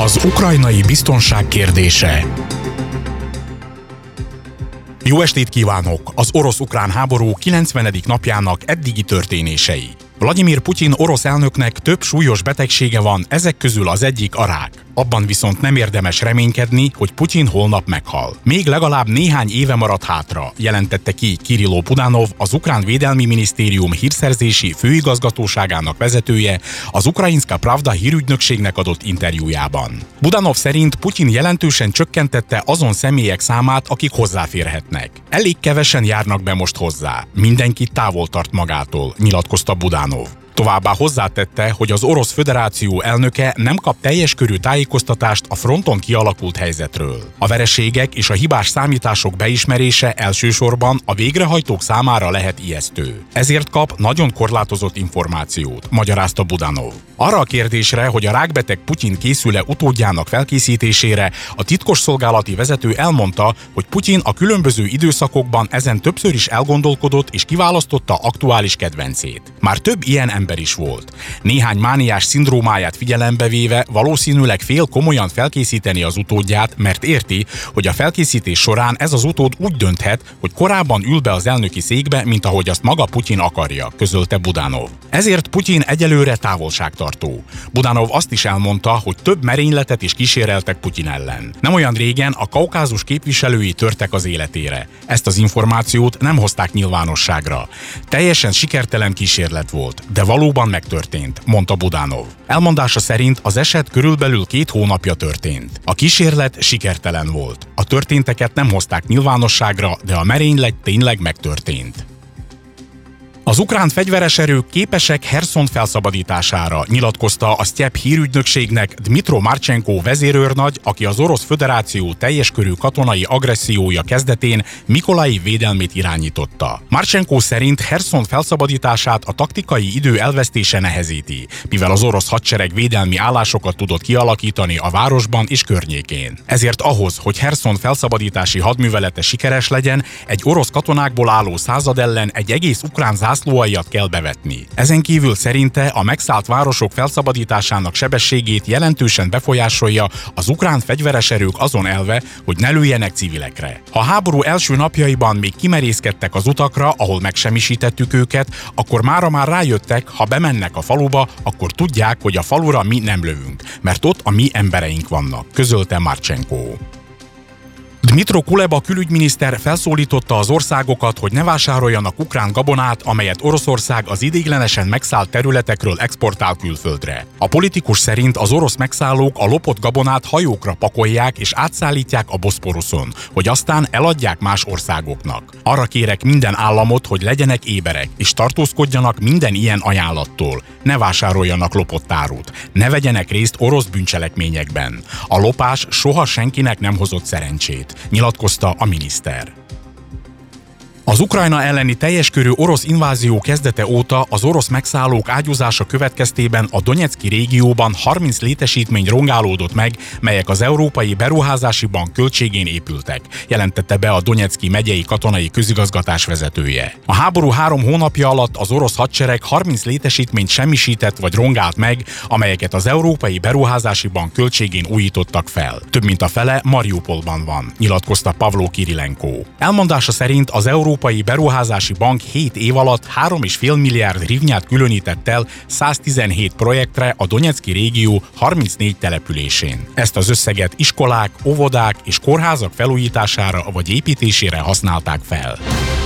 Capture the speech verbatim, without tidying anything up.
Az ukrajnai biztonság kérdése. Jó estét kívánok! Az orosz-ukrán háború kilencvenedik napjának eddigi történései. Vladimir Putyin orosz elnöknek több súlyos betegsége van, ezek közül az egyik a rák. Abban viszont nem érdemes reménykedni, hogy Putyin holnap meghal. Még legalább néhány éve maradt hátra, jelentette ki Kirilló Budanov, az Ukrán Védelmi Minisztérium hírszerzési főigazgatóságának vezetője, az Ukrajinska Pravda hírügynökségnek adott interjújában. Budanov szerint Putyin jelentősen csökkentette azon személyek számát, akik hozzáférhetnek. Elég kevesen járnak be most hozzá. Mindenki távol tart magától, nyilatkozta Budanov. Továbbá hozzátette, hogy az Orosz Föderáció elnöke nem kap teljes körű tájékoztatást a fronton kialakult helyzetről. A vereségek és a hibás számítások beismerése elsősorban a végrehajtók számára lehet ijesztő. Ezért kap nagyon korlátozott információt, magyarázta Budanov. Arra a kérdésre, hogy a rákbeteg Putyin készül-e utódjának felkészítésére, a titkosszolgálati vezető elmondta, hogy Putyin a különböző időszakokban ezen többször is elgondolkodott és kiválasztotta aktuális kedvencét. Már több ilyen ember is volt. Néhány mániás szindrómáját figyelembe véve valószínűleg fél komolyan felkészíteni az utódját, mert érti, hogy a felkészítés során ez az utód úgy dönthet, hogy korábban ül be az elnöki székbe, mint ahogy azt maga Putyin akarja, közölte Budanov. Ezért Putyin egyelőre távolságtartó. Budanov azt is elmondta, hogy több merényletet is kíséreltek Putyin ellen. Nem olyan régen a Kaukázus képviselői törtek az életére. Ezt az információt nem hozták nyilvánosságra. Teljesen sikertelen kísérlet volt, de valóban megtörtént, mondta Budanov. Elmondása szerint az eset körülbelül két hónapja történt. A kísérlet sikertelen volt. A történteket nem hozták nyilvánosságra, de a merénylet tényleg megtörtént. Az ukrán fegyveres erők képesek Herszon felszabadítására, nyilatkozta a Sztyep hírügynökségnek Dmytro Marchenko vezérőrnagy, aki az Orosz Föderáció teljes körű katonai agressziója kezdetén Mikolaiv védelmét irányította. Marchenko szerint Herszon felszabadítását a taktikai idő elvesztése nehezíti, mivel az orosz hadsereg védelmi állásokat tudott kialakítani a városban és környékén. Ezért ahhoz, hogy Herszon felszabadítási hadművelete sikeres legyen, egy orosz katonákból álló század ellen egy egész ukrán zászlóaljat kell bevetni. Ezen kívül szerinte a megszállt városok felszabadításának sebességét jelentősen befolyásolja az ukrán fegyveres erők azon elve, hogy ne lőjenek civilekre. Ha a háború első napjaiban még kimerészkedtek az utakra, ahol megsemmisítettük őket, akkor mára már rájöttek, ha bemennek a faluba, akkor tudják, hogy a falura mi nem lövünk, mert ott a mi embereink vannak, közölte Marchenko. Dmytro Kuleba külügyminiszter felszólította az országokat, hogy ne vásároljanak ukrán gabonát, amelyet Oroszország az ideiglenesen megszállt területekről exportál külföldre. A politikus szerint az orosz megszállók a lopott gabonát hajókra pakolják és átszállítják a Boszporuszon, hogy aztán eladják más országoknak. Arra kérek minden államot, hogy legyenek éberek, és tartózkodjanak minden ilyen ajánlattól. Ne vásároljanak lopott árut, ne vegyenek részt orosz bűncselekményekben. A lopás soha senkinek nem hozott szerencsét, nyilatkozta a miniszter. Az Ukrajna elleni teljes körű orosz invázió kezdete óta az orosz megszállók ágyúzása következtében a Donecki régióban harminc létesítmény rongálódott meg, melyek az Európai Beruházási Bank költségén épültek, jelentette be a Donecki megyei katonai közigazgatás vezetője. A háború három hónapja alatt az orosz hadsereg harminc létesítményt semmisített vagy rongált meg, amelyeket az Európai Beruházási Bank költségén újítottak fel. Több mint a fele Mariupolban van, nyilatkozta Pavlo Kirilenko. Elmondása szerint az Európai Európai Beruházási Bank hét év alatt három egész öt milliárd hrivnyát különített el száztizenhét projektre a Donecki régió harmincnégy településén. Ezt az összeget iskolák, óvodák és kórházak felújítására vagy építésére használták fel.